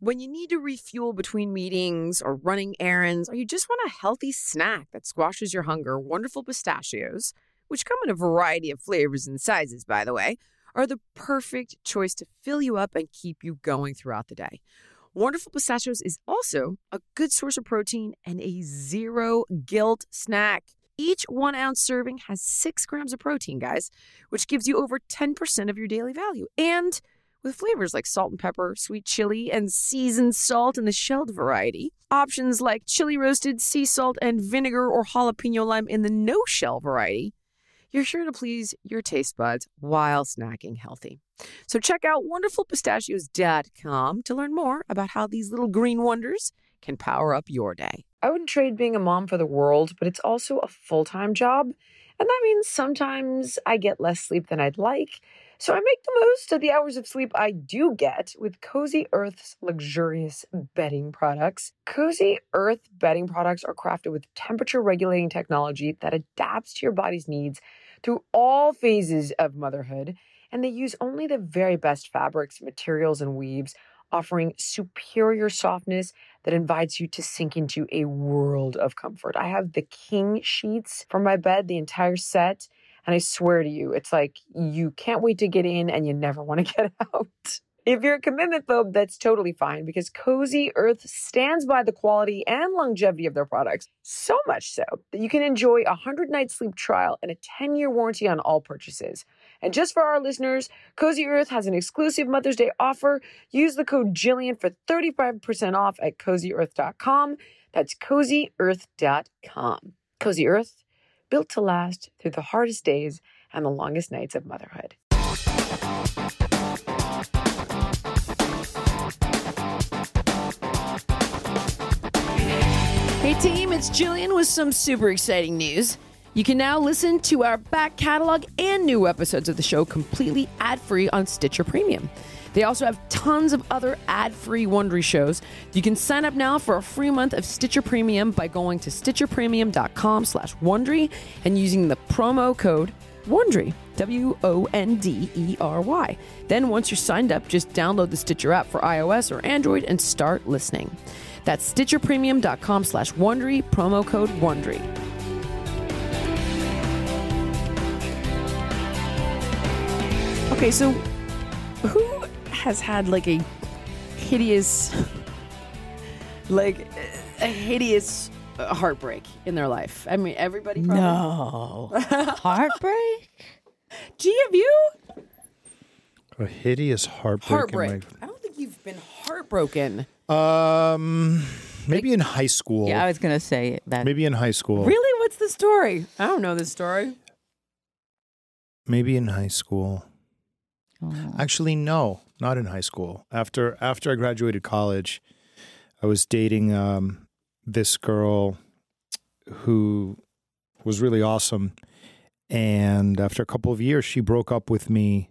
When you need to refuel between meetings or running errands, or you just want a healthy snack that squashes your hunger, Wonderful Pistachios, which come in a variety of flavors and sizes, by the way, are the perfect choice to fill you up and keep you going throughout the day. Wonderful Pistachios is also a good source of protein and a zero guilt snack. Each 1 ounce serving has 6 grams of protein, guys, which gives you over 10% of your daily value. And with flavors like salt and pepper, sweet chili, and seasoned salt in the shelled variety, options like chili roasted, sea salt, and vinegar or jalapeno lime in the no-shell variety, you're sure to please your taste buds while snacking healthy. So check out wonderfulpistachios.com to learn more about how these little green wonders can power up your day. I wouldn't trade being a mom for the world, but it's also a full-time job. And that means sometimes I get less sleep than I'd like. So I make the most of the hours of sleep I do get with Cozy Earth's luxurious bedding products. Cozy Earth bedding products are crafted with temperature-regulating technology that adapts to your body's needs through all phases of motherhood. And they use only the very best fabrics, materials, and weaves, offering superior softness that invites you to sink into a world of comfort. I have the king sheets for my bed, the entire set. And I swear to you, it's like you can't wait to get in and you never want to get out. If you're a commitment phobe, that's totally fine because Cozy Earth stands by the quality and longevity of their products. So much so that you can enjoy a 100-night sleep trial and a 10-year warranty on all purchases. And just for our listeners, Cozy Earth has an exclusive Mother's Day offer. Use the code Jillian for 35% off at CozyEarth.com. That's CozyEarth.com. Cozy Earth, built to last through the hardest days and the longest nights of motherhood. Hey team, it's Jillian with some super exciting news. You can now listen to our back catalog and new episodes of the show completely ad-free on Stitcher Premium. They also have tons of other ad-free Wondery shows. You can sign up now for a free month of Stitcher Premium by going to stitcherpremium.com/Wondery and using the promo code Wondery, WONDERY. Then once you're signed up, just download the Stitcher app for iOS or Android and start listening. That's stitcherpremium.com/Wondery, promo code Wondery. Okay, so who has had like a hideous heartbreak in their life? I mean, everybody probably. No. Heartbreak? Gee, have you? A hideous heartbreak. I don't think you've been heartbroken. Maybe in high school. Yeah, I was going to say that. Maybe in high school. Really? What's the story? I don't know this story. Maybe in high school. Oh. Actually, no, not in high school. After I graduated college, I was dating this girl who was really awesome. And after a couple of years, she broke up with me.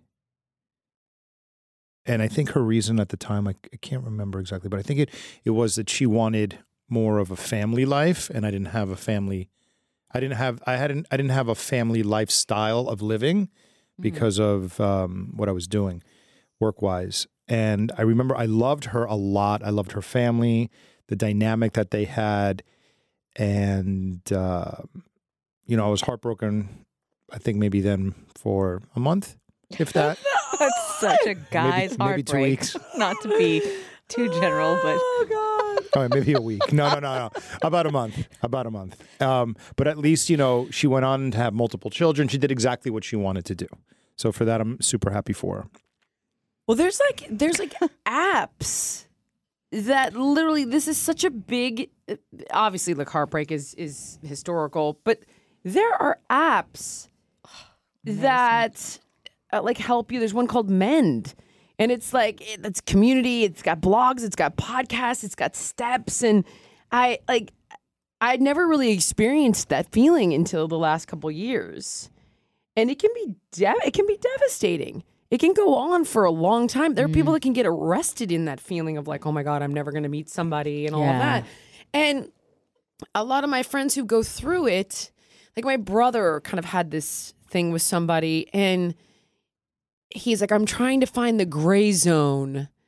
And I think her reason at the time, I can't remember exactly, but I think it was that she wanted more of a family life, and I didn't have a family. I didn't have a family lifestyle of living because of what I was doing work-wise. And I remember I loved her a lot. I loved her family, the dynamic that they had. And, I was heartbroken, I think maybe then for a month, if that. That's such a guy's maybe 2 heartbreak. weeks. Not to be too general, but. Oh, God. All right, maybe a week. No. About a month. But at least, she went on to have multiple children. She did exactly what she wanted to do. So for that, I'm super happy for her. Well, there's apps that literally, this is such a big, obviously, like heartbreak is historical, but there are apps that help you. There's one called Mend. And it's like, it's community, it's got blogs, it's got podcasts, it's got steps. And I'd never really experienced that feeling until the last couple years. And it can be devastating. It can go on for a long time. There are people that can get arrested in that feeling of like, oh my God, I'm never going to meet somebody and all of that. And a lot of my friends who go through it, like my brother kind of had this thing with somebody and he's like, I'm trying to find the gray zone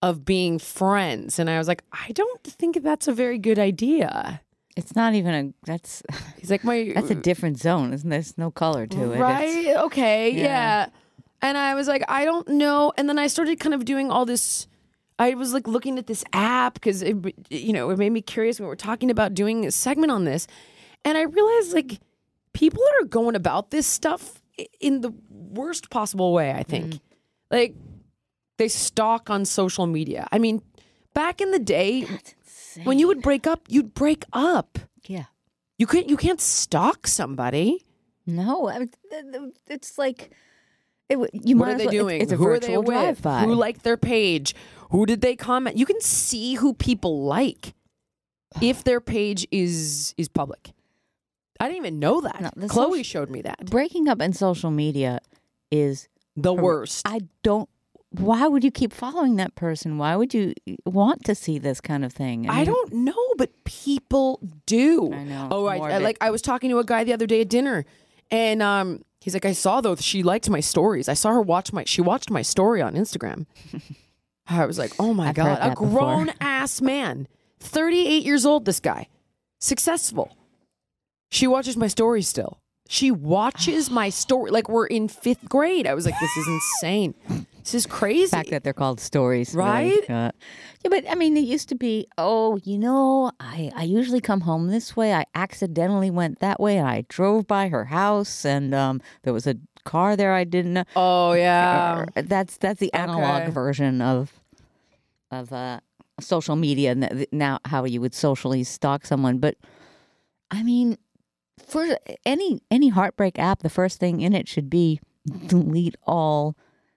of being friends. And I was like, I don't think that's a very good idea. It's not even that's He's like, that's a different zone, isn't there? There's no color to it. right? Okay, Yeah. yeah. And I was like, I don't know. And then I started kind of doing all this. I was like looking at this app because it made me curious when we were talking about doing a segment on this. And I realized like people are going about this stuff in the worst possible way, I think. Like they stalk on social media. I mean, back in the day, That's insane. when you would break up, you'd break up. Yeah. You can't stalk somebody. No, it's like you What might are as they well- doing? It's a Who are they virtual with? drive-by. Who liked their page? Who did they comment? You can see who people like if their page is public. I didn't even know that. No, the Chloe showed me that. Breaking up in social media is The worst. I don't. Why would you keep following that person? Why would you want to see this kind of thing? I mean, don't know, but people do. I know. Oh, Morbid. I was talking to a guy the other day at dinner, and he's like, I saw though she liked my stories. I saw her she watched my story on Instagram. I was like, oh my I've God, heard a that before. grown ass man, 38 years old. This guy, successful. She watches my story still. She watches my story like we're in 5th grade. I was like, this is insane. This is crazy. the fact that they're called stories, really, Right? yeah, but I mean, it used to be. Oh, I usually come home this way. I accidentally went that way, and I drove by her house, and there was a car there I didn't know. Oh yeah. That's the analog Okay. version of social media, and now how you would socially stalk someone. But I mean, for any heartbreak app, the first thing in it should be delete all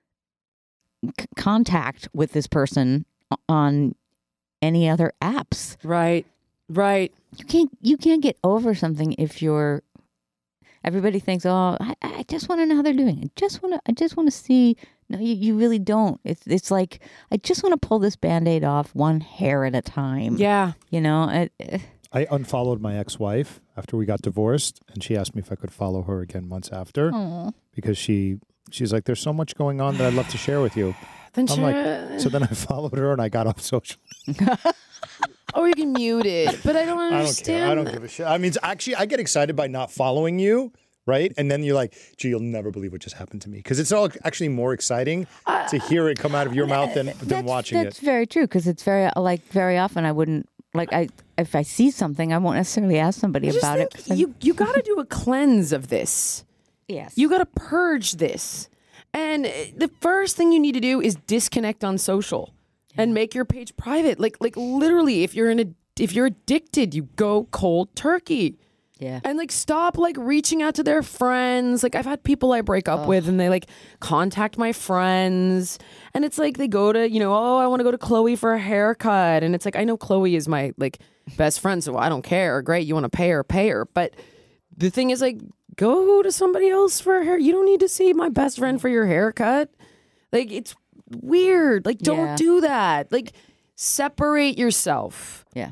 contact with this person on any other apps. Right. You can't get over something if you're. Everybody thinks, oh, I just want to know how they're doing. I just want to see. No, you really don't. It's like I just want to pull this Band-Aid off one hair at a time. Yeah. You know. I unfollowed my ex-wife after we got divorced, and she asked me if I could follow her again months after because she's like, "There's so much going on that I'd love to share with you." Then I'm like, so then I followed her and I got off social. oh, you can mute it, but I don't I don't understand. care. I don't give a shit. I mean, actually, I get excited by not following you, right? And then you're like, "Gee, you'll never believe what just happened to me," because it's all actually more exciting to hear it come out of your mouth than watching That's it. very true because it's very often I wouldn't if I see something I won't necessarily ask somebody I just about it. think 'cause you got to do a cleanse of this. yes, You got to purge this. And the first thing you need to do is disconnect on social and make your page private. Like literally, if you're addicted, you go cold turkey. yeah. And like stop like reaching out to their friends. Like I've had people I break up with and they like contact my friends. And it's like they go to, oh, I want to go to Chloe for a haircut. And it's like, I know Chloe is my like best friend, so I don't care. Great, you want to pay her. But the thing is like, go to somebody else for a hair. You don't need to see my best friend for your haircut. Like it's weird. Like don't Yeah. do that. Like separate yourself. Yeah.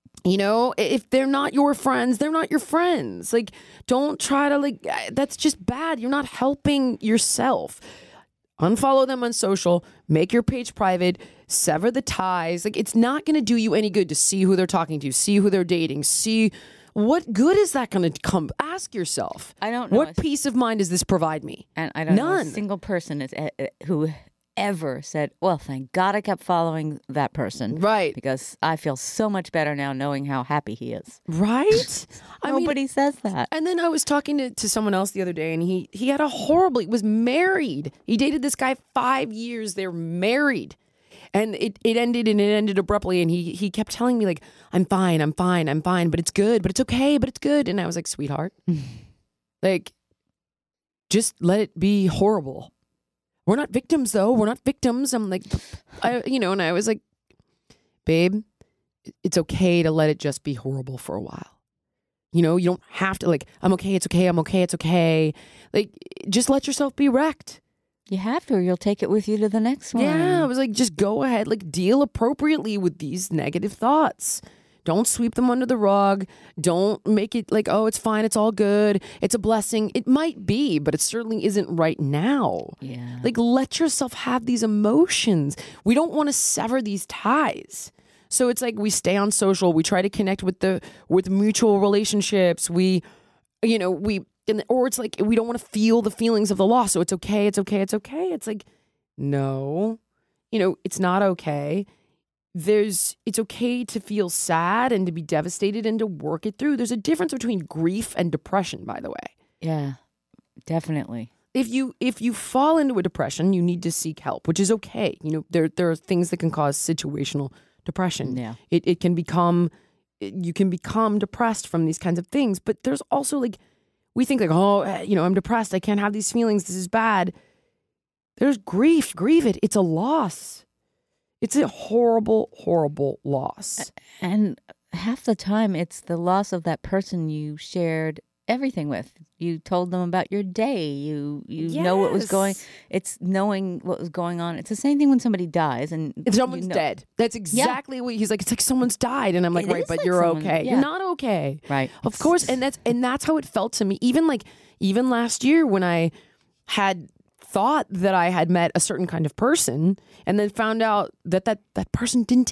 If they're not your friends, they're not your friends. Like, don't try to that's just bad. You're not helping yourself. Unfollow them on social, make your page private, sever the ties. Like, it's not going to do you any good to see who they're talking to, see who they're dating, see what good is that going to come? Ask yourself. I don't know. What peace of mind does this provide me? And I don't know a None. single person who ever said, well, thank God I kept following that person. Right. Because I feel so much better now knowing how happy he is. Right? Nobody says that. And then I was talking to someone else the other day, and he had he was married. He dated this guy 5 years. They're married. And it ended abruptly, and he kept telling me, like, I'm fine, but it's good, but it's okay, but it's good. And I was like, sweetheart, like, just let it be horrible. We're not victims, though. We're not victims. I'm like, and I was like, babe, it's okay to let it just be horrible for a while. You don't have to, like, I'm okay, it's okay. Like, just let yourself be wrecked. You have to, or you'll take it with you to the next one. Yeah, I was like, just go ahead, like, deal appropriately with these negative thoughts. Don't sweep them under the rug. Don't make it like, oh, it's fine. It's all good. It's a blessing. It might be, but it certainly isn't right now. Yeah. Like, let yourself have these emotions. We don't want to sever these ties. So it's like we stay on social. We try to connect with mutual relationships. Or it's like we don't want to feel the feelings of the loss. So it's okay. It's okay. It's okay. It's like, no, it's not okay. It's okay to feel sad and to be devastated and to work it through. There's a difference between grief and depression, by the way. Yeah, definitely. If you fall into a depression, you need to seek help, which is okay. There are things that can cause situational depression. Yeah. You can become depressed from these kinds of things, but there's also like, we think like, oh, I'm depressed. I can't have these feelings. This is bad. There's grief. Grieve it. It's a loss. It's a horrible, horrible loss. And half the time, it's the loss of that person you shared everything with. You told them about your day. You know what was going. It's knowing what was going on. It's the same thing when somebody dies and someone's dead. That's exactly what he's like. It's like someone's died, and I'm like, right, but like you're okay. Yeah. You're not okay, right? Of course, and that's how it felt to me. Even last year when I had thought that I had met a certain kind of person and then found out that person didn't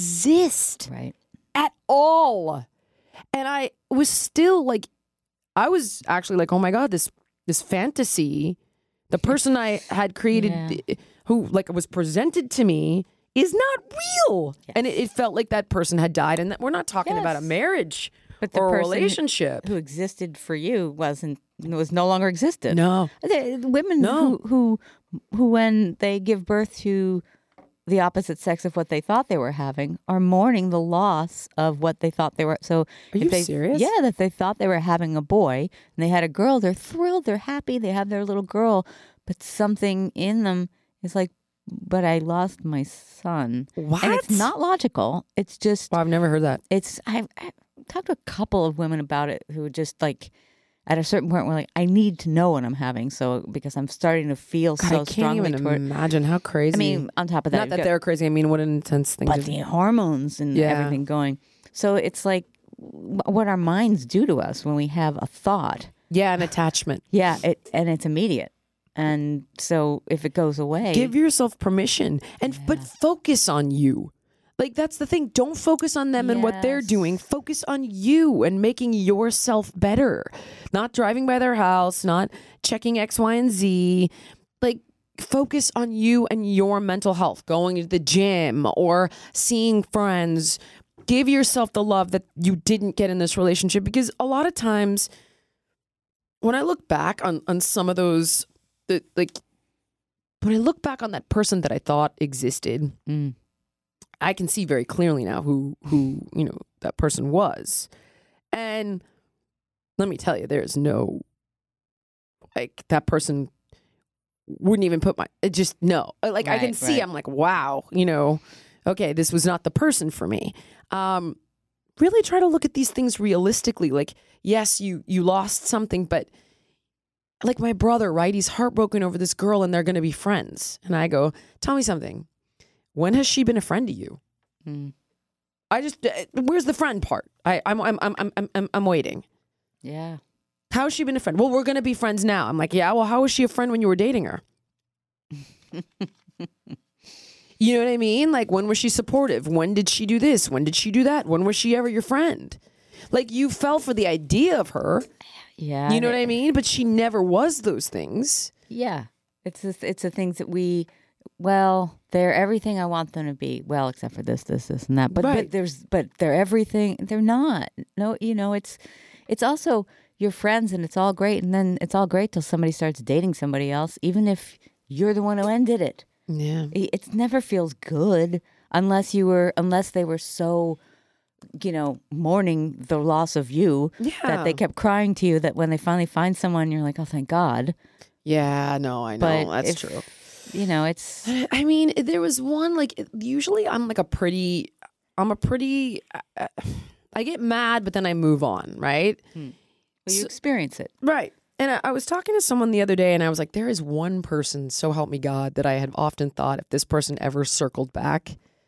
exist at all. And I was still like, I was actually like, oh my God, this fantasy, the person I had created who like was presented to me is not real. Yes. And it felt like that person had died. And we're not talking about a marriage or a relationship. Who existed for you was no longer existed. No. Women who when they give birth to the opposite sex of what they thought they were having are mourning the loss of what they thought they were. So are you serious? Yeah, that they thought they were having a boy and they had a girl. They're thrilled. They're happy. They have their little girl. But something in them is like, but I lost my son. What? And it's not logical. It's just... Well, I've never heard that. I've talked to a couple of women about it who just like... At a certain point, we're like, I need to know what I'm having, because I'm starting to feel so strongly. I can't even imagine how crazy. I mean, on top of that, not that they're crazy. I mean, what an intense thing. But the hormones and everything going. So it's like what our minds do to us when we have a thought. Yeah, an attachment. Yeah, and it's immediate. And so if it goes away, give yourself permission, but focus on you. Like, that's the thing. Don't focus on them and what they're doing. Focus on you and making yourself better. Not driving by their house, not checking X, Y, and Z. Like, focus on you and your mental health. Going to the gym or seeing friends. Give yourself the love that you didn't get in this relationship. Because a lot of times, when I look back on some of those, when I look back on that person that I thought existed... I can see very clearly now who that person was. And let me tell you, there's no, like, that person wouldn't even put like, I can see, I'm like, wow, okay, this was not the person for me. Really try to look at these things realistically. Like, yes, you lost something, but like my brother, right? He's heartbroken over this girl and they're going to be friends. And I go, tell me something. When has she been a friend to you? Where's the friend part? I'm waiting. Yeah. How has she been a friend? Well, we're going to be friends now. I'm like, yeah, well, how was she a friend when you were dating her? You know what I mean? Like, when was she supportive? When did she do this? When did she do that? When was she ever your friend? Like, you fell for the idea of her. Yeah. You know what I mean? But she never was those things. Yeah. It's the things that they're everything I want them to be. Well, except for this, and that. But they're everything. They're not. No, it's also your friends, and it's all great, and then it's all great till somebody starts dating somebody else, even if you're the one who ended it. Yeah, it never feels good unless they were so, mourning the loss of you that they kept crying to you. That when they finally find someone, you're like, oh, thank God. Yeah, no, I know that's true. It's... I mean, there was one, like, usually I get mad, but then I move on, right? Well, you experience it. Right. And I was talking to someone the other day, and I was like, there is one person, so help me God, that I had often thought if this person ever circled back,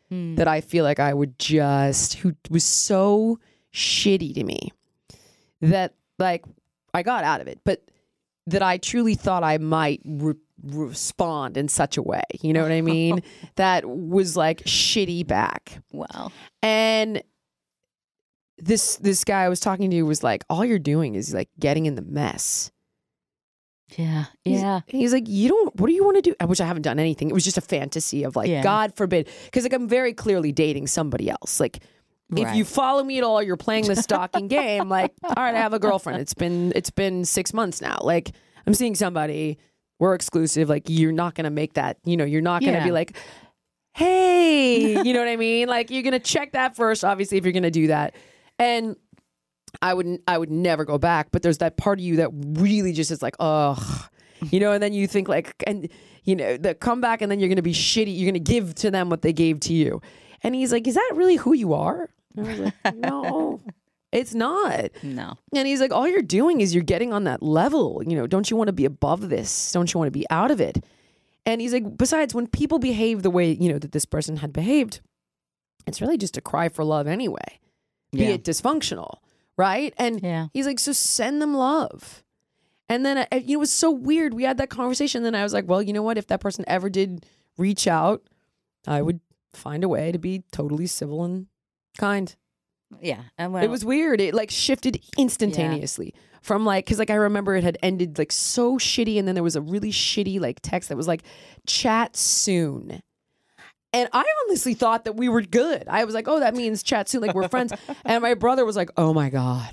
that I feel like I would who was so shitty to me that like I got out of it, but that I truly thought I might respond in such a way, you know what I mean? That was like shitty back. Wow. And this guy I was talking to was like, all you're doing is like getting in the mess. Yeah. Yeah. He's like, what do you want to do? Which I haven't done anything. It was just a fantasy of like, God forbid. Because like I'm very clearly dating somebody else. Like if you follow me at all, you're playing the stalking game. Like, all right, I have a girlfriend. It's been 6 months now. Like I'm seeing somebody, we're exclusive. Like you're not going to make that, you're not going to be like, hey, you know what I mean? Like you're going to check that first, obviously, if you're going to do that. And I would never go back, but there's that part of you that really just is like, ugh, and then you think like, and the comeback, and then you're going to be shitty. You're going to give to them what they gave to you. And he's like, is that really who you are? And I was like, no, it's not. No. And he's like, all you're doing is you're getting on that level. Don't you want to be above this? Don't you want to be out of it? And he's like, besides, when people behave the way, that this person had behaved, it's really just a cry for love anyway, be it dysfunctional. Right. And he's like, so send them love. And then, it was so weird. We had that conversation. Then I was like, well, you know what? If that person ever did reach out, I would find a way to be totally civil and kind. Yeah. And it was weird. It like shifted instantaneously from like, cause like I remember it had ended like so shitty. And then there was a really shitty like text that was like, chat soon. And I honestly thought that we were good. I was like, oh, that means chat soon, like we're friends. And my brother was like, oh my God.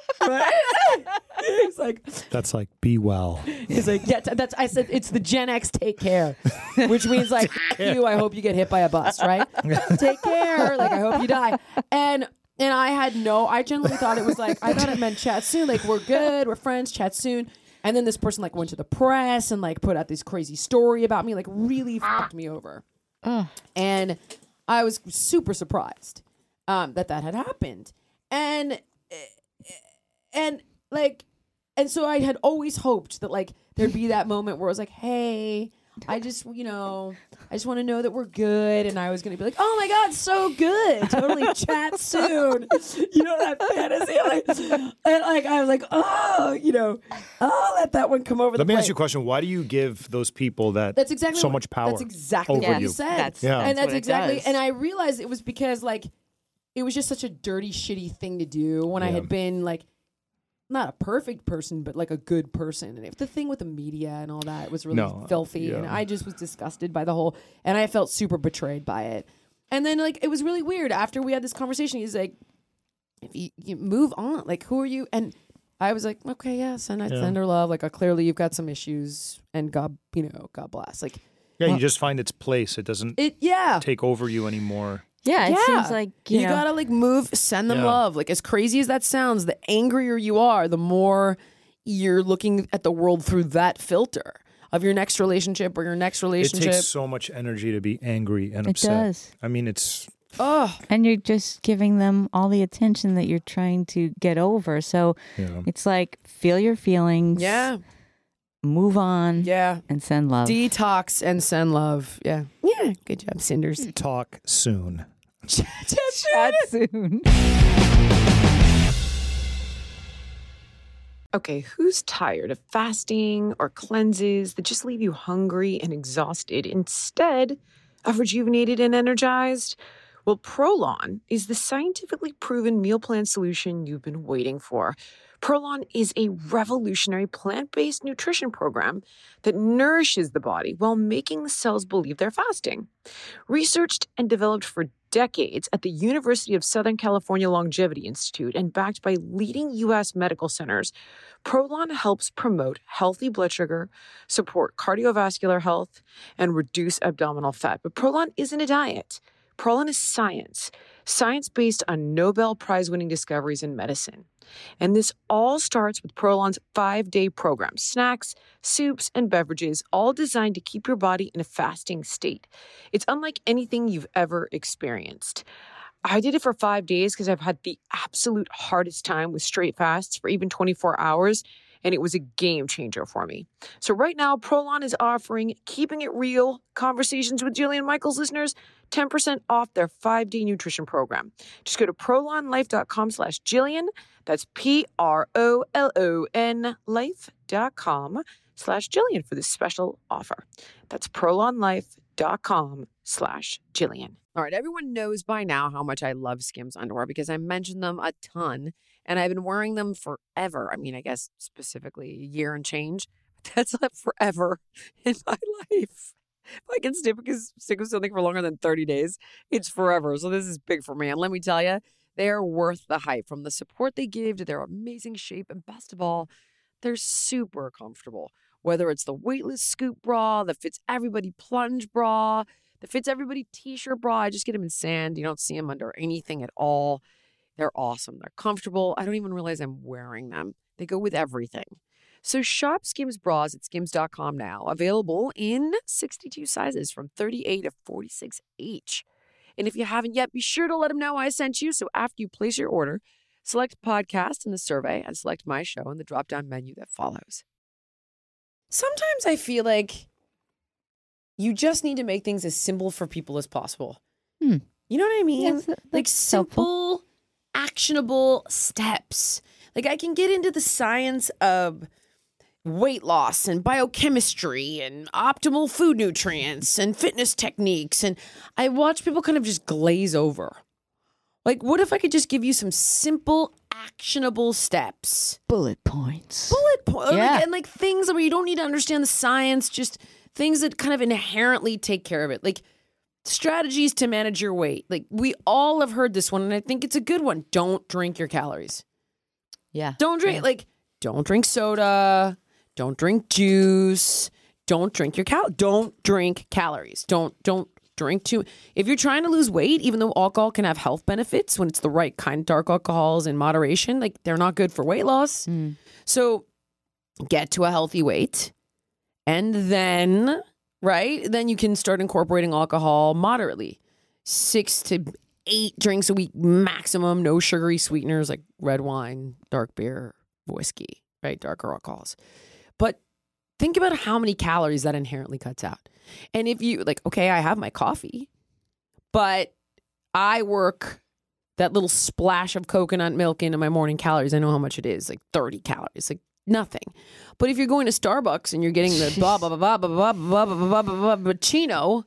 He's like, that's like, be well. He's like, yeah, I said, it's the Gen X take care, which means like, you, I hope you get hit by a bus, right? Take care. Like, I hope you die. And I genuinely thought it was like, I thought it meant chat soon. Like, we're good. We're friends. Chat soon. And then this person like went to the press and like put out this crazy story about me, like really fucked me over. And I was super surprised that had happened. And so I had always hoped that like there'd be that moment where I was like, hey, I just want to know that we're good. And I was going to be like, oh my God, so good. Totally chat soon. That fantasy. And like, I was like, I'll let that one come over the plate. Let me ask you a question. Why do you give those people that's exactly so much power? That's exactly over what you you said. That's exactly. And I realized it was because like, it was just such a dirty, shitty thing to do when I had been like, not a perfect person, but like a good person. And if the thing with the media and all that was really filthy, and I just was disgusted by the whole, and I felt super betrayed by it. And then like, it was really weird after we had this conversation. He's like, if you move on, like, who are you? And I was like, okay, yeah, send her love. Like, clearly you've got some issues, and God bless. Like, you just find its place. It doesn't take over you anymore. Yeah, it seems like you gotta like move, send them love. Like, as crazy as that sounds, the angrier you are, the more you're looking at the world through that filter of your next relationship or your next relationship. It takes so much energy to be angry and upset. It does. I mean, it's and you're just giving them all the attention that you're trying to get over. So it's like, feel your feelings. Yeah. Move on. Yeah. And send love. Detox and send love. Yeah. Yeah. Good job, Cinders. Talk soon. Chat soon. Okay, who's tired of fasting or cleanses that just leave you hungry and exhausted instead of rejuvenated and energized? Well, Prolon is the scientifically proven meal plan solution you've been waiting for. Prolon is a revolutionary plant-based nutrition program that nourishes the body while making the cells believe they're fasting. Researched and developed for decades at the University of Southern California Longevity Institute and backed by leading U.S. medical centers, Prolon helps promote healthy blood sugar, support cardiovascular health, and reduce abdominal fat. But Prolon isn't a diet. Prolon is science based on Nobel Prize-winning discoveries in medicine. And this all starts with Prolon's 5-day program, snacks, soups, and beverages, all designed to keep your body in a fasting state. It's unlike anything you've ever experienced. I did it for 5 days because I've had the absolute hardest time with straight fasts for even 24 hours, and it was a game changer for me. So right now, Prolon is offering Keeping It Real Conversations with Jillian Michaels listeners 10% off their 5-day nutrition program. Just go to prolonlife.com/Jillian. That's PROLON life.com/Jillian for this special offer. That's prolonlife.com/Jillian. All right, everyone knows by now how much I love Skims underwear because I mentioned them a ton and I've been wearing them forever. I mean, I guess specifically a year and change. That's like forever in my life. If I can stick with something for longer than 30 days, it's forever. So this is big for me. And let me tell you, they are worth the hype. From the support they give to their amazing shape, and best of all, they're super comfortable. Whether it's the weightless scoop bra, the fits everybody plunge bra, the fits everybody t-shirt bra. I just get them in sand. You don't see them under anything at all. They're awesome. They're comfortable. I don't even realize I'm wearing them. They go with everything. So shop Skims bras at skims.com now. Available in 62 sizes from 38 to 46 each. And if you haven't yet, be sure to let them know I sent you. So after you place your order, select podcast in the survey and select my show in the drop-down menu that follows. Sometimes I feel like you just need to make things as simple for people as possible. You know what I mean? Yes, like simple, actionable steps. Like I can get into the science of weight loss and biochemistry and optimal food nutrients and fitness techniques. And I watch people kind of just glaze over. Like, what if I could just give you some simple, actionable steps? Bullet points. Yeah. Like things where you don't need to understand the science, just things that kind of inherently take care of it. Like strategies to manage your weight. Like we all have heard this one, and I think it's a good one. Don't drink your calories. Yeah. Don't drink, don't drink soda. Don't drink juice. Don't drink don't drink calories. Don't drink too. If you're trying to lose weight, even though alcohol can have health benefits when it's the right kind of dark alcohols in moderation, like they're not good for weight loss. So get to a healthy weight. And then, then you can start incorporating alcohol moderately. 6 to 8 drinks a week maximum. No sugary sweeteners like red wine, dark beer, whiskey, darker alcohols. But think about how many calories that inherently cuts out. And if you okay, I have my coffee, but I work that little splash of coconut milk into my morning calories. I know how much it is, 30 calories, nothing. But if you're going to Starbucks and you're getting the blah, blah, blah, blah, blah, blah, blah, blah, blah, chino,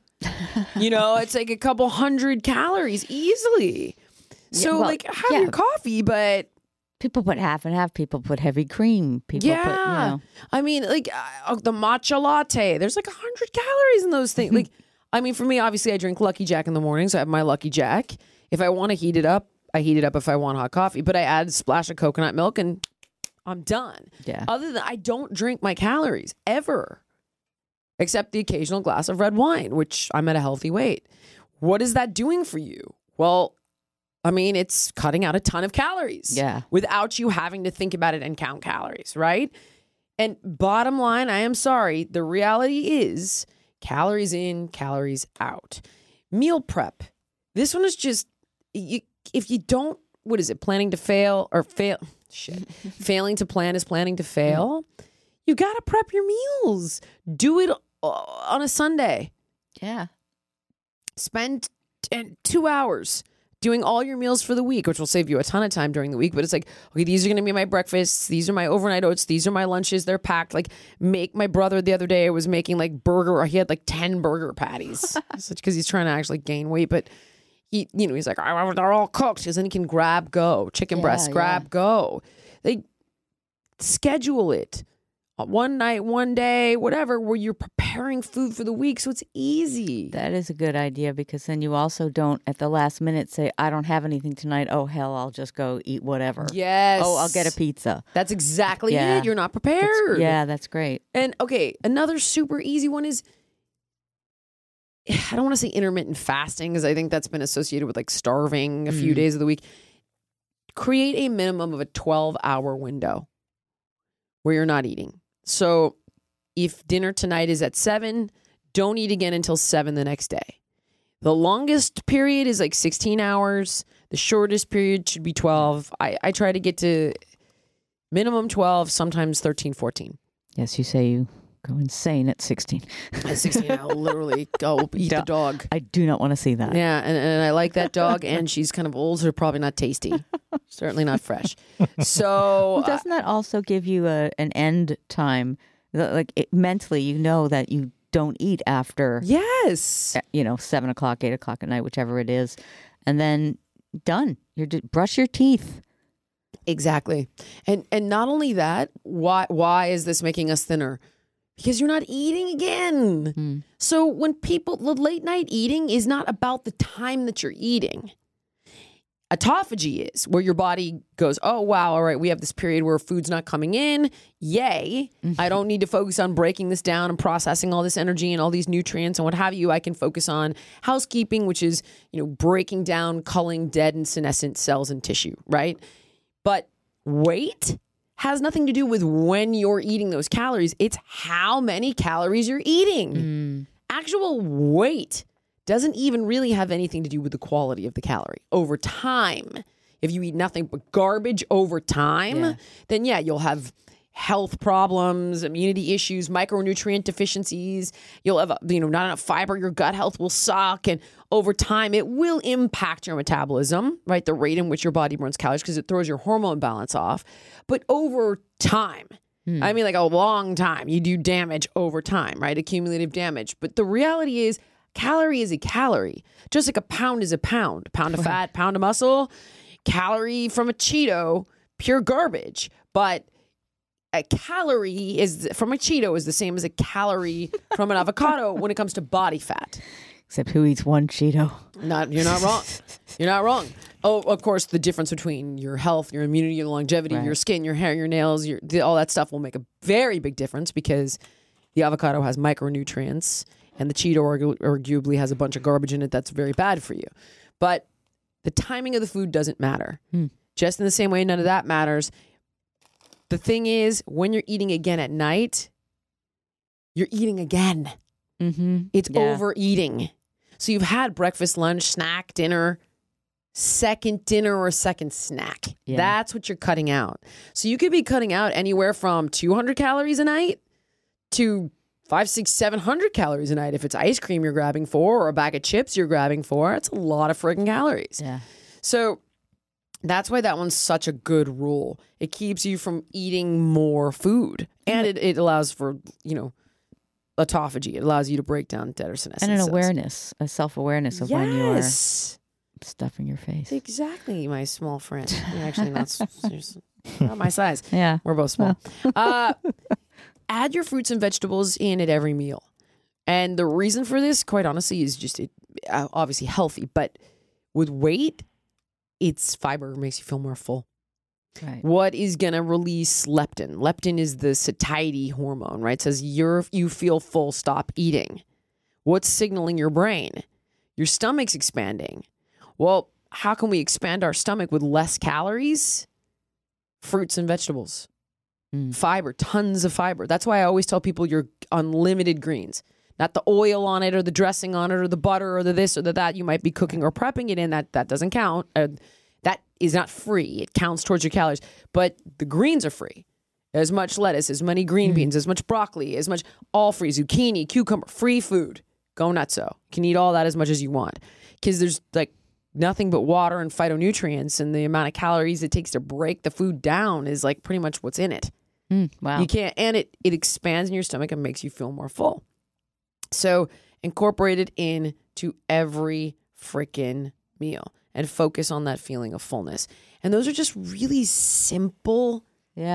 it's a couple hundred calories easily. So have your coffee, but people put half and half. People put heavy cream. People put, I mean, the matcha latte. There's 100 calories in those things. For me, obviously, I drink Lucky Jack in the morning, so I have my Lucky Jack. If I want to heat it up, I heat it up. If I want hot coffee, but I add a splash of coconut milk, and I'm done. Yeah. Other than I don't drink my calories ever, except the occasional glass of red wine, which I'm at a healthy weight. What is that doing for you? Well, it's cutting out a ton of calories. Yeah. Without you having to think about it and count calories, right? And bottom line, I am sorry, the reality is calories in, calories out. Meal prep. This one is just, if you don't, what is it, planning to fail or fail? Shit. Failing to plan is planning to fail. You got to prep your meals. Do it on a Sunday. Yeah. Spend 2 hours doing all your meals for the week, which will save you a ton of time during the week. But it's okay, these are going to be my breakfasts. These are my overnight oats. These are my lunches. They're packed. My brother the other day was making burger. He had 10 burger patties because he's trying to actually gain weight. But he's they're all cooked. Because then he can grab, go. Chicken breast, grab, go. Schedule it. One night, one day, whatever, where you're preparing food for the week so it's easy. That is a good idea because then you also don't at the last minute say, I don't have anything tonight. Oh, hell, I'll just go eat whatever. Yes. Oh, I'll get a pizza. That's exactly it. You're not prepared. That's great. And okay, another super easy one is, I don't want to say intermittent fasting because I think that's been associated with starving a few days of the week. Create a minimum of a 12-hour window where you're not eating. So if dinner tonight is at 7, don't eat again until 7 the next day. The longest period is 16 hours. The shortest period should be 12. I try to get to minimum 12, sometimes 13, 14. Yes, you say you go insane at 16. At 16, I'll literally go eat the dog. I do not want to see that. Yeah, and I like that dog, and she's kind of old, so probably not tasty. Certainly not fresh. So Well, doesn't that also give you an end time? Like mentally, you know that you don't eat after, yes. 7 o'clock, 8 o'clock at night, whichever it is. And then done. Brush your teeth. Exactly. And not only that, why is this making us thinner? Because you're not eating again. So when the late night eating is not about the time that you're eating. Autophagy is where your body goes, oh, wow, all right, we have this period where food's not coming in. Yay. I don't need to focus on breaking this down and processing all this energy and all these nutrients and what have you. I can focus on housekeeping, which is, breaking down, culling dead and senescent cells and tissue, right? But weight has nothing to do with when you're eating those calories. It's how many calories you're eating. Actual weight doesn't even really have anything to do with the quality of the calorie. Over time, if you eat nothing but garbage over time, then you'll have health problems, immunity issues, micronutrient deficiencies. You'll have, not enough fiber. Your gut health will suck. And over time, it will impact your metabolism, right? The rate in which your body burns calories because it throws your hormone balance off. But over time, I mean, like a long time, you do damage over time, right? Accumulative damage. But the reality is, calorie is a calorie, just like a pound is a pound. Pound of fat, pound of muscle, calorie from a Cheeto, pure garbage. But a calorie from a Cheeto is the same as a calorie from an avocado when it comes to body fat. Except who eats one Cheeto? You're not wrong. You're not wrong. Oh, of course, the difference between your health, your immunity, your longevity, your skin, your hair, your nails, all that stuff will make a very big difference because the avocado has micronutrients and the Cheeto arguably has a bunch of garbage in it that's very bad for you. But the timing of the food doesn't matter. Just in the same way, none of that matters. The thing is, when you're eating again at night, you're eating again. It's overeating. So you've had breakfast, lunch, snack, dinner, second dinner or second snack. That's what you're cutting out. So you could be cutting out anywhere from 200 calories a night to 500, 600, 700 calories a night. If it's ice cream you're grabbing for or a bag of chips you're grabbing for, it's a lot of friggin' calories. So that's why that one's such a good rule. It keeps you from eating more food. And it allows for, autophagy. It allows you to break down dead or senescent And cells. awareness, a self-awareness of when you are stuffing your face. Exactly, my small friend. You're actually not my size. Yeah. We're both small. Add your fruits and vegetables in at every meal. And the reason for this, quite honestly, is just obviously healthy. But with weight, it's fiber makes you feel more full. Right. What is going to release leptin? Leptin is the satiety hormone, right? It says you feel full, stop eating. What's signaling your brain? Your stomach's expanding. Well, how can we expand our stomach with less calories? Fruits and vegetables. Fiber, tons of fiber. That's why I always tell people you're unlimited greens. Not the oil on it or the dressing on it or the butter or the this or the that you might be cooking or prepping it in. That doesn't count. That is not free. It counts towards your calories. But the greens are free. As much lettuce, as many green beans, as much broccoli, as much all free. Zucchini, cucumber, free food. Go nutso. You can eat all that as much as you want. Because there's like nothing but water and phytonutrients, and the amount of calories it takes to break the food down is like pretty much what's in it. Wow. You can't, and it expands in your stomach and makes you feel more full. So incorporate it into every freaking meal and focus on that feeling of fullness. And those are just really simple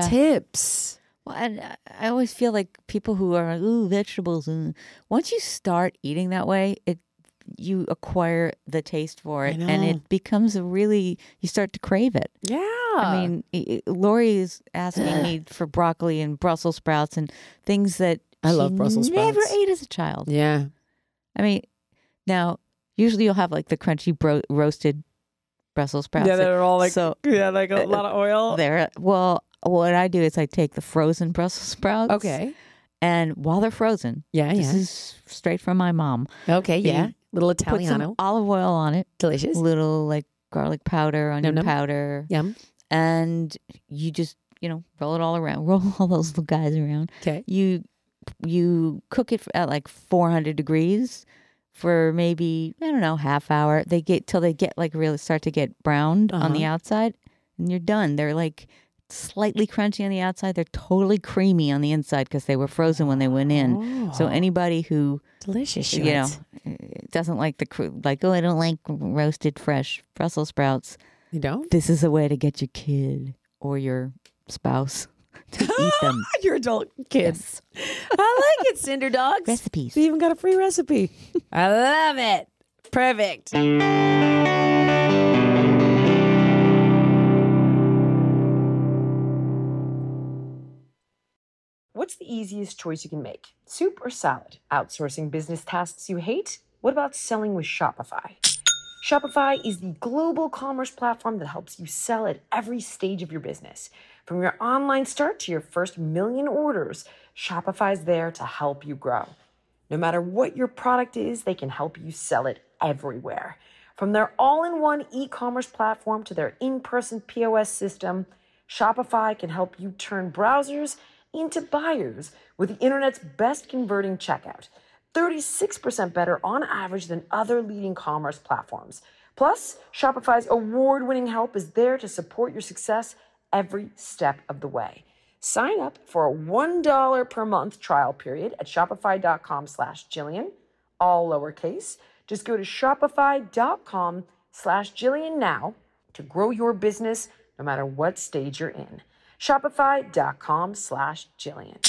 tips. Well, and I always feel like people who are vegetables, and once you start eating that way, you acquire the taste for it, and it becomes you start to crave it. Yeah. I mean, Lori is asking me for broccoli and Brussels sprouts and things that I love Brussels sprouts. Never ate as a child. Yeah. I mean, now usually you'll have like the crunchy roasted Brussels sprouts. Yeah, they're all like like a lot of oil. Well, what I do is I take the frozen Brussels sprouts. Okay. And while they're frozen, this is straight from my mom. Okay, yeah. Little Italiano. Put some olive oil on it. Delicious. Little like garlic powder, onion powder. Yum. And you just, roll it all around. Roll all those little guys around. Okay. You you cook it at like 400 degrees for maybe, I don't know, half hour. They get till they get like really start to get browned on the outside, and you're done. They're like slightly crunchy on the outside. They're totally creamy on the inside because they were frozen when they went in. So anybody who delicious, doesn't like oh, I don't like roasted fresh Brussels sprouts. You don't? This is a way to get your kid or your spouse to eat them. Your adult kids. Yes. I like it, Cinder Dogs. Recipes. We even got a free recipe. I love it. Perfect. What's the easiest choice you can make? Soup or salad? Outsourcing business tasks you hate? What about selling with Shopify? Shopify is the global commerce platform that helps you sell at every stage of your business. From your online start to your first million orders, Shopify's there to help you grow. No matter what your product is, they can help you sell it everywhere. From their all-in-one e-commerce platform to their in-person POS system, Shopify can help you turn browsers into buyers with the internet's best converting checkout. 36% better on average than other leading commerce platforms. Plus, Shopify's award-winning help is there to support your success every step of the way. Sign up for a $1 per month trial period at shopify.com/Jillian, all lowercase. Just go to shopify.com/Jillian now to grow your business no matter what stage you're in. Shopify.com/Jillian.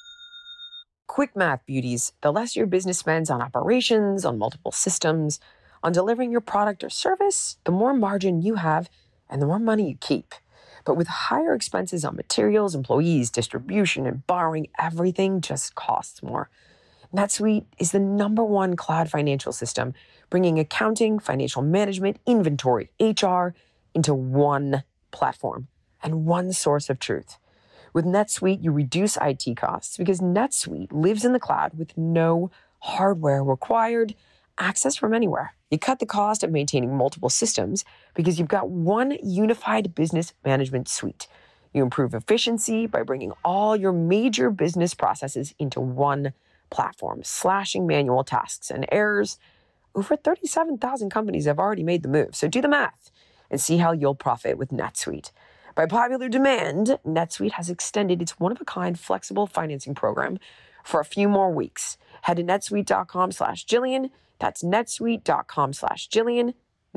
Quick math, beauties. The less your business spends on operations, on multiple systems, on delivering your product or service, the more margin you have and the more money you keep. But with higher expenses on materials, employees, distribution, and borrowing, everything just costs more. NetSuite is the #1 cloud financial system, bringing accounting, financial management, inventory, HR into one platform and one source of truth. With NetSuite, you reduce IT costs because NetSuite lives in the cloud with no hardware required, access from anywhere. You cut the cost of maintaining multiple systems because you've got one unified business management suite. You improve efficiency by bringing all your major business processes into one platform, slashing manual tasks and errors. Over 37,000 companies have already made the move, so do the math and see how you'll profit with NetSuite. By popular demand, NetSuite has extended its one-of-a-kind flexible financing program for a few more weeks. Head to netsuite.com/Jillian. That's netsuite.com/Jillian.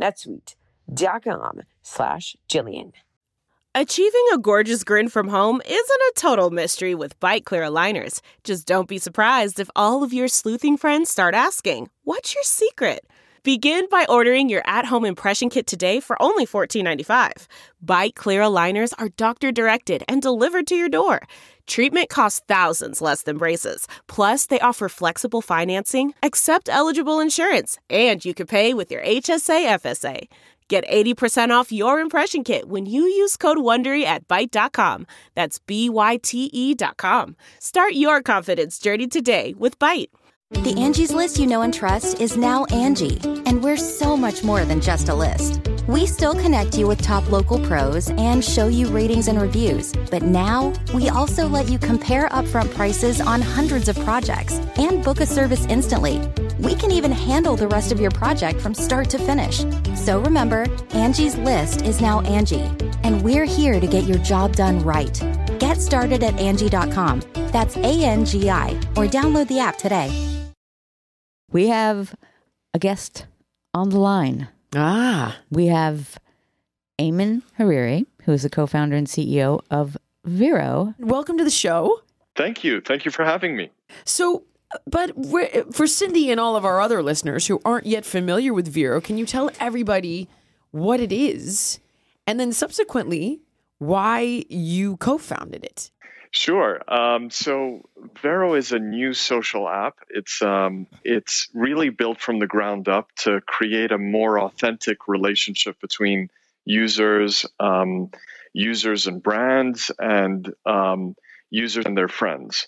netsuite.com/Jillian. Achieving a gorgeous grin from home isn't a total mystery with Byte Clear aligners. Just don't be surprised if all of your sleuthing friends start asking, "What's your secret?" Begin by ordering your at-home impression kit today for only $14.95. Byte Clear aligners are doctor-directed and delivered to your door. Treatment costs thousands less than braces. Plus, they offer flexible financing, accept eligible insurance, and you can pay with your HSA FSA. Get 80% off your impression kit when you use code WONDERY at Byte.com. That's BYTE.com. Start your confidence journey today with Byte. The Angie's List you know and trust is now Angie, and we're so much more than just a list. We still connect you with top local pros and show you ratings and reviews, but now we also let you compare upfront prices on hundreds of projects and book a service instantly. We can even handle the rest of your project from start to finish. So remember, Angie's List is now Angie, and we're here to get your job done right. Get started at Angie.com. That's ANGI, or download the app today. We have a guest on the line. We have Eamon Hariri, who is the co-founder and CEO of Vero. Welcome to the show. Thank you. Thank you for having me. So, but for Cindy and all of our other listeners who aren't yet familiar with Vero, can you tell everybody what it is and then subsequently why you co-founded it? Sure. So Vero is a new social app. It's really built from the ground up to create a more authentic relationship between users and brands, and users and their friends.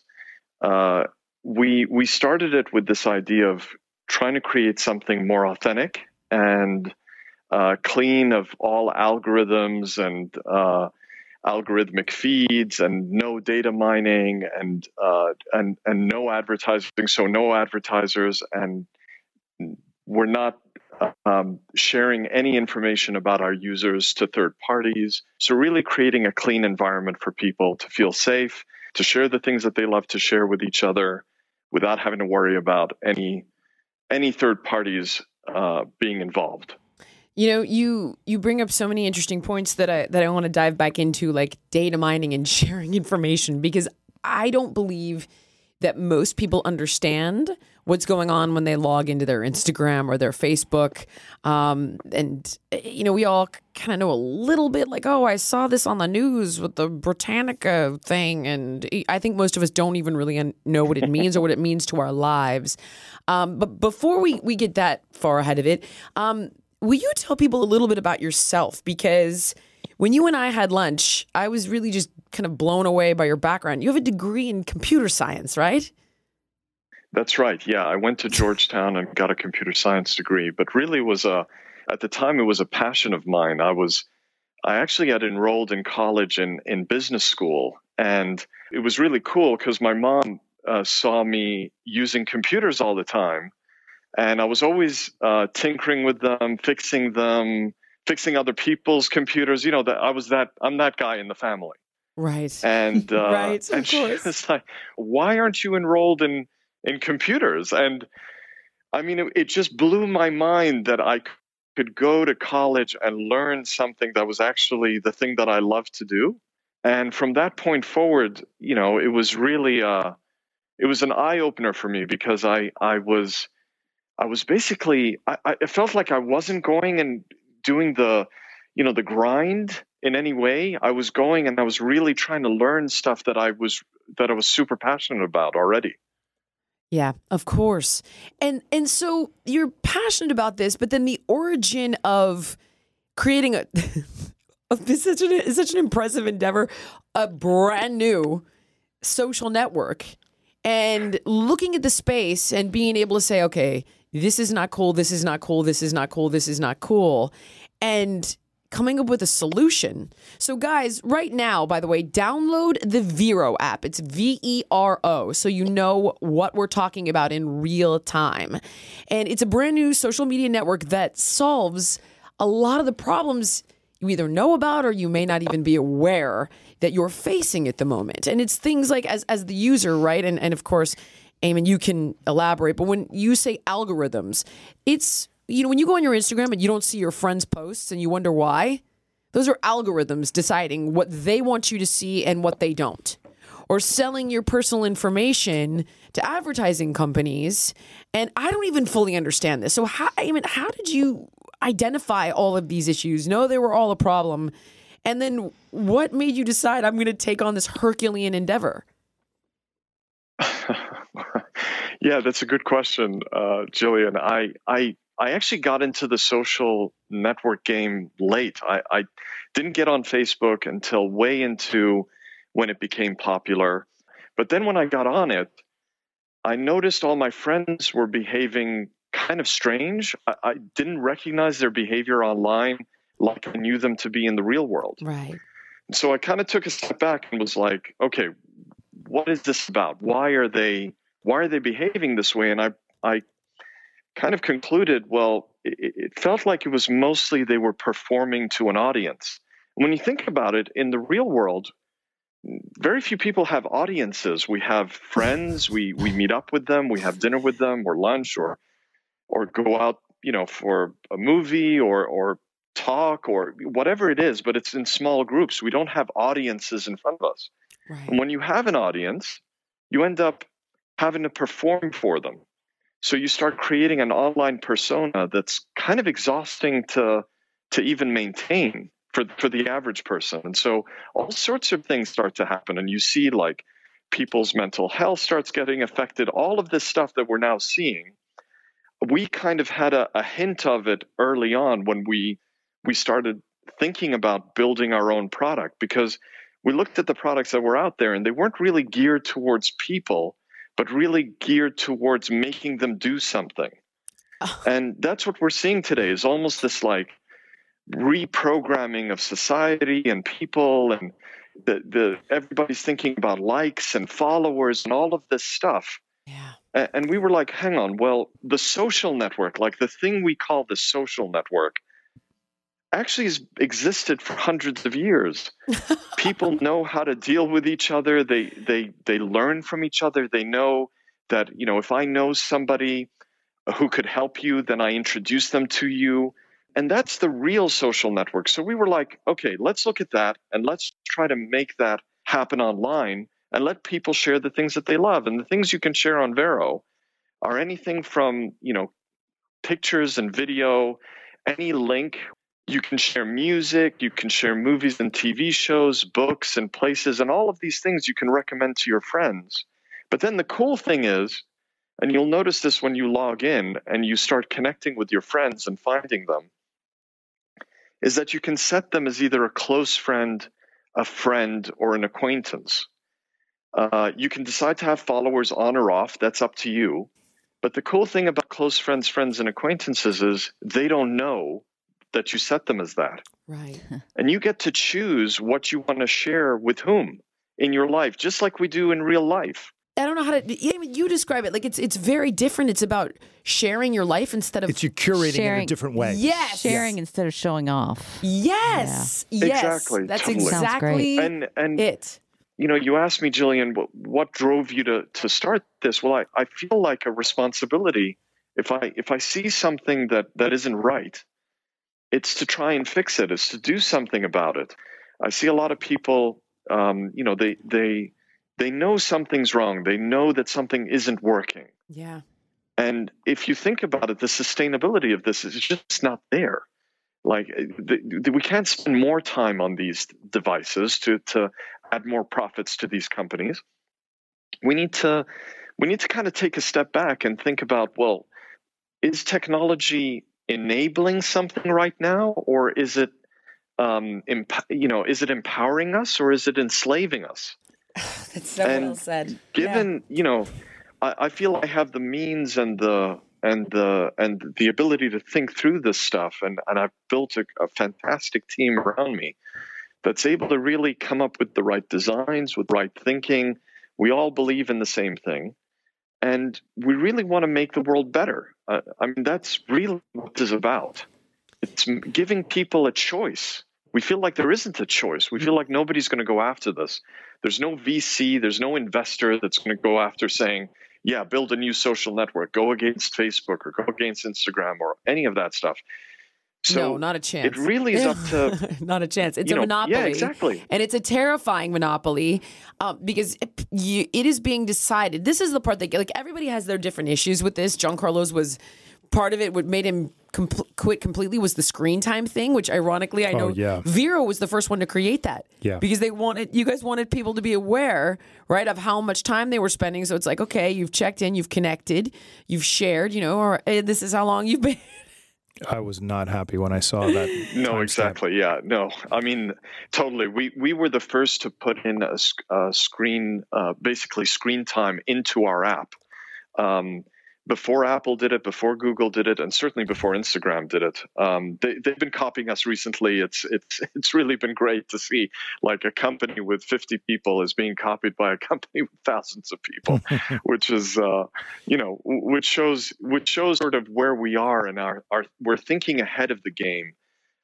We started it with this idea of trying to create something more authentic and clean of all algorithms and algorithmic feeds and no data mining and no advertising, so no advertisers, and we're not sharing any information about our users to third parties. So really creating a clean environment for people to feel safe, to share the things that they love to share with each other without having to worry about any third parties being involved. You know, you bring up so many interesting points that I want to dive back into, like data mining and sharing information, because I don't believe that most people understand what's going on when they log into their Instagram or their Facebook. And, you know, we all kind of know a little bit like, oh, I saw this on the news with the Britannica thing. And I think most of us don't even really know what it means or what it means to our lives. But before we get that far ahead of it, will you tell people a little bit about yourself? Because when you and I had lunch, I was really just kind of blown away by your background. You have a degree in computer science, right? That's right. Yeah, I went to Georgetown and got a computer science degree, but really at the time it was a passion of mine. I actually had enrolled in college in business school, and it was really cool because my mom saw me using computers all the time, and I was always tinkering with them, fixing other people's computers. You know, I'm that guy in the family. Right. And right, and she was like, "Why aren't you enrolled in computers?" And I mean, it just blew my mind that I could go to college and learn something that was actually the thing that I love to do. And from that point forward, you know, it was really it was an eye opener for me, because I was basically, I felt like I wasn't going and doing the grind in any way. I was going and I was really trying to learn stuff that I was super passionate about already. Yeah, of course. And so you're passionate about this, but then the origin of creating is such an impressive endeavor, a brand new social network, and looking at the space and being able to say, okay, this is not cool, this is not cool, this is not cool, this is not cool, and coming up with a solution. So guys, right now, by the way, download the Vero app. It's Vero, so you know what we're talking about in real time. And it's a brand new social media network that solves a lot of the problems you either know about or you may not even be aware that you're facing at the moment. And it's things like, as the user, right? And of course, Eamon, you can elaborate, but when you say algorithms, it's, you know, when you go on your Instagram and you don't see your friends' posts and you wonder why, those are algorithms deciding what they want you to see and what they don't. Or selling your personal information to advertising companies. And I don't even fully understand this. So how did you identify all of these issues? Know they were all a problem. And then what made you decide I'm going to take on this Herculean endeavor? Yeah, that's a good question, Jillian. I actually got into the social network game late. I didn't get on Facebook until way into when it became popular. But then when I got on it, I noticed all my friends were behaving kind of strange. I didn't recognize their behavior online like I knew them to be in the real world. Right. And so I kind of took a step back and was like, okay, what is this about? Why are they behaving this way? And I kind of concluded, well, it felt like it was mostly they were performing to an audience. When you think about it, in the real world, very few people have audiences. We have friends, we meet up with them, we have dinner with them or lunch or go out, you know, for a movie or talk or whatever it is, but it's in small groups. We don't have audiences in front of us. Right. And when you have an audience, you end up having to perform for them. So you start creating an online persona that's kind of exhausting to even maintain for the average person. And so all sorts of things start to happen. And you see like people's mental health starts getting affected. All of this stuff that we're now seeing, we kind of had a hint of it early on when we started thinking about building our own product, because we looked at the products that were out there and they weren't really geared towards people, but really geared towards making them do something. And that's what we're seeing today, is almost this like reprogramming of society and people, and the everybody's thinking about likes and followers and all of this stuff. Yeah. And we were like, hang on, well, the social network, like the thing we call the social network, actually has existed for hundreds of years. People know how to deal with each other. They learn from each other. They know that, if I know somebody who could help you, then I introduce them to you. And that's the real social network. So we were like, okay, let's look at that and let's try to make that happen online and let people share the things that they love. And the things you can share on Vero are anything from, pictures and video, any link. You can share music, you can share movies and TV shows, books and places, and all of these things you can recommend to your friends. But then the cool thing is, and you'll notice this when you log in and you start connecting with your friends and finding them, is that you can set them as either a close friend, a friend, or an acquaintance. You can decide to have followers on or off. That's up to you. But the cool thing about close friends, and acquaintances is they don't know that you set them as that. Right. And you get to choose what you want to share with whom in your life, just like we do in real life. I don't know how to. You describe it like it's very different. It's about sharing your life instead of. It's you curating in a different way. Yes, sharing instead of showing off. Yes, Yeah. Yes, exactly. That's Totally. exactly And it. You asked me, Jillian, what drove you to start this? Well, I feel like a responsibility. If I see something that isn't right, it's to try and fix it. It's to do something about it. I see a lot of people. They know something's wrong. They know that something isn't working. Yeah. And if you think about it, the sustainability of this is just not there. Like we can't spend more time on these devices to add more profits to these companies. We need to kind of take a step back and think about, well, is technology enabling something right now, or is it is it empowering us, or is it enslaving us? That's so well said. Given, I feel I have the means and the ability to think through this stuff, and I've built a fantastic team around me that's able to really come up with the right designs, with right thinking. We all believe in the same thing, and we really want to make the world better. That's really what this is about. It's giving people a choice. We feel like there isn't a choice. We feel like nobody's going to go after this. There's no VC, there's no investor that's going to go after saying, yeah, build a new social network, go against Facebook or go against Instagram or any of that stuff. So no, not a chance. It really is up to... Not a chance. It's a monopoly. Yeah, exactly. And it's a terrifying monopoly because it is being decided. This is the part that, everybody has their different issues with this. John Carlos was... Part of it, what made him quit completely was the screen time thing, which ironically, I know Vero was the first one to create that. Yeah. Because you guys wanted people to be aware, right, of how much time they were spending. So it's like, okay, you've checked in, you've connected, you've shared, or hey, this is how long you've been. I was not happy when I saw that. No, exactly. Yeah, no. I mean, totally. We were the first to put in a screen, basically screen time into our app. Before Apple did it, before Google did it, and certainly before Instagram did it. They've been copying us recently. It's really been great to see like a company with 50 people is being copied by a company with thousands of people, which is which shows sort of where we are in our we're thinking ahead of the game.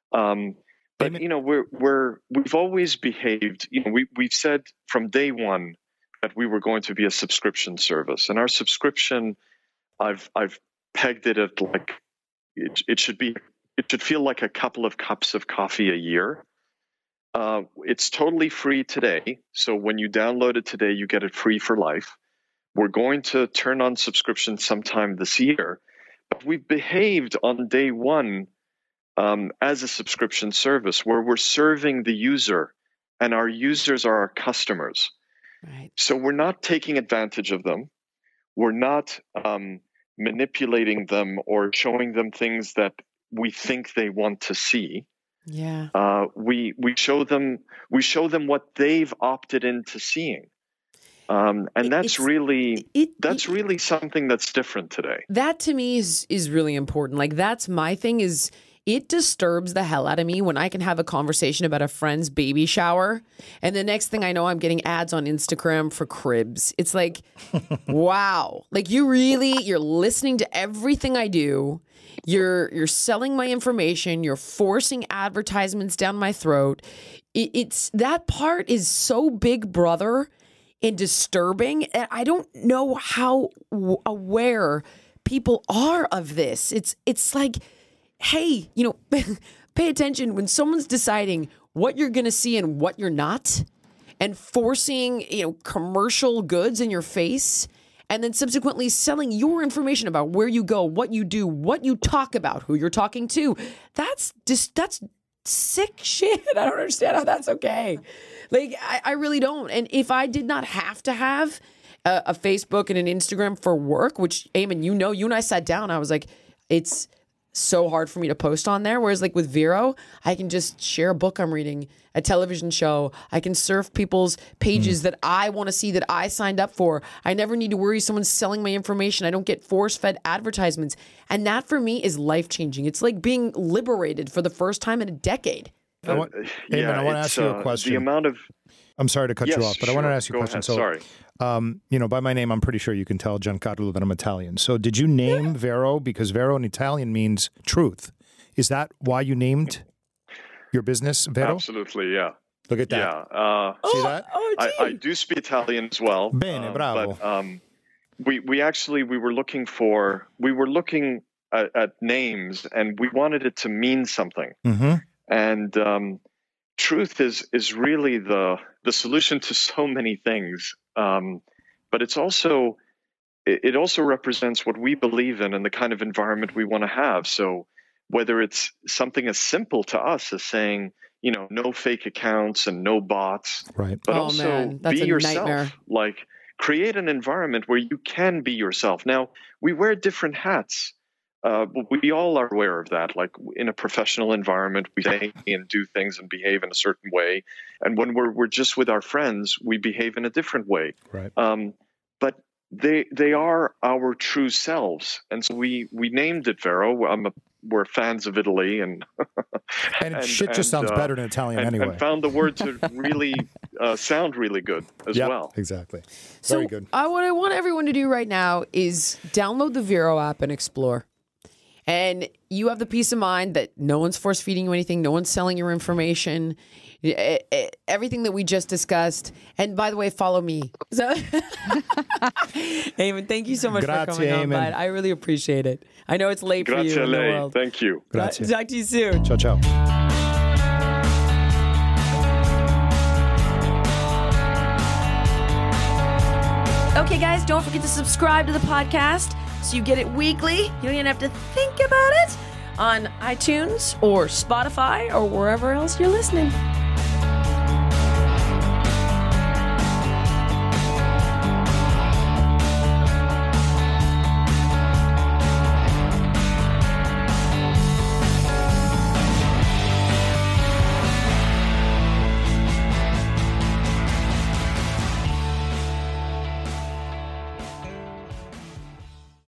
But we've always behaved. We've said from day one that we were going to be a subscription service, and our subscription. I've pegged it at like it should feel like a couple of cups of coffee a year. It's totally free today. So when you download it today, you get it free for life. We're going to turn on subscription sometime this year, but we've behaved on day one as a subscription service where we're serving the user, and our users are our customers. Right. So we're not taking advantage of them. We're not manipulating them or showing them things that we think they want to see. Yeah. We show them what they've opted into seeing. And that's really something that's different today. That to me is really important. Like that's my thing is it disturbs the hell out of me when I can have a conversation about a friend's baby shower, and the next thing I know, I'm getting ads on Instagram for cribs. It's like, wow. Like, you're listening to everything I do. You're selling my information. You're forcing advertisements down my throat. It's that part is so Big Brother and disturbing. And I don't know how aware people are of this. It's like, hey, pay attention when someone's deciding what you're going to see and what you're not, and forcing, commercial goods in your face, and then subsequently selling your information about where you go, what you do, what you talk about, who you're talking to. That's sick shit. I don't understand how that's okay. Like, I really don't. And if I did not have to have a Facebook and an Instagram for work, which, Eamon, you and I sat down, I was like, it's so hard for me to post on there. Whereas like with Vero, I can just share a book I'm reading, a television show. I can surf people's pages that I want to see, that I signed up for. I never need to worry someone's selling my information. I don't get force-fed advertisements. And that for me is life-changing. It's like being liberated for the first time in a decade. I want to ask you a question. The amount of... I'm sorry to cut you off, but I want to ask you a question. Ahead, sorry. By my name, I'm pretty sure you can tell Giancarlo that I'm Italian. So did you name Vero? Because Vero in Italian means truth. Is that why you named your business Vero? Absolutely, yeah. Look at that. Yeah. See that? I do speak Italian as well. Bene, bravo. But we were looking at names, and we wanted it to mean something. Mm-hmm. And truth is really the solution to so many things. But it also represents what we believe in and the kind of environment we want to have. So whether it's something as simple to us as saying, no fake accounts and no bots, right? But also be yourself. Nightmare. Like, create an environment where you can be yourself. Now, we wear different hats. We all are aware of that. Like, in a professional environment, we say and do things and behave in a certain way. And when we're just with our friends, we behave in a different way. Right. But they are our true selves. And so we named it Vero. We're fans of Italy, and shit just sounds better in Italian anyway. And found the word to really sound really good as well. Exactly. So very good. What I want everyone to do right now is download the Vero app and explore. And you have the peace of mind that no one's force feeding you anything, no one's selling your information, everything that we just discussed. And by the way, follow me. So, Eamon, thank you so much for coming on, bud. I really appreciate it. I know it's late for you in the world. Thank you. Grazie. Talk to you soon. Ciao, ciao. Okay, guys, don't forget to subscribe to the podcast so you get it weekly. You don't even have to think about it on iTunes or Spotify or wherever else you're listening.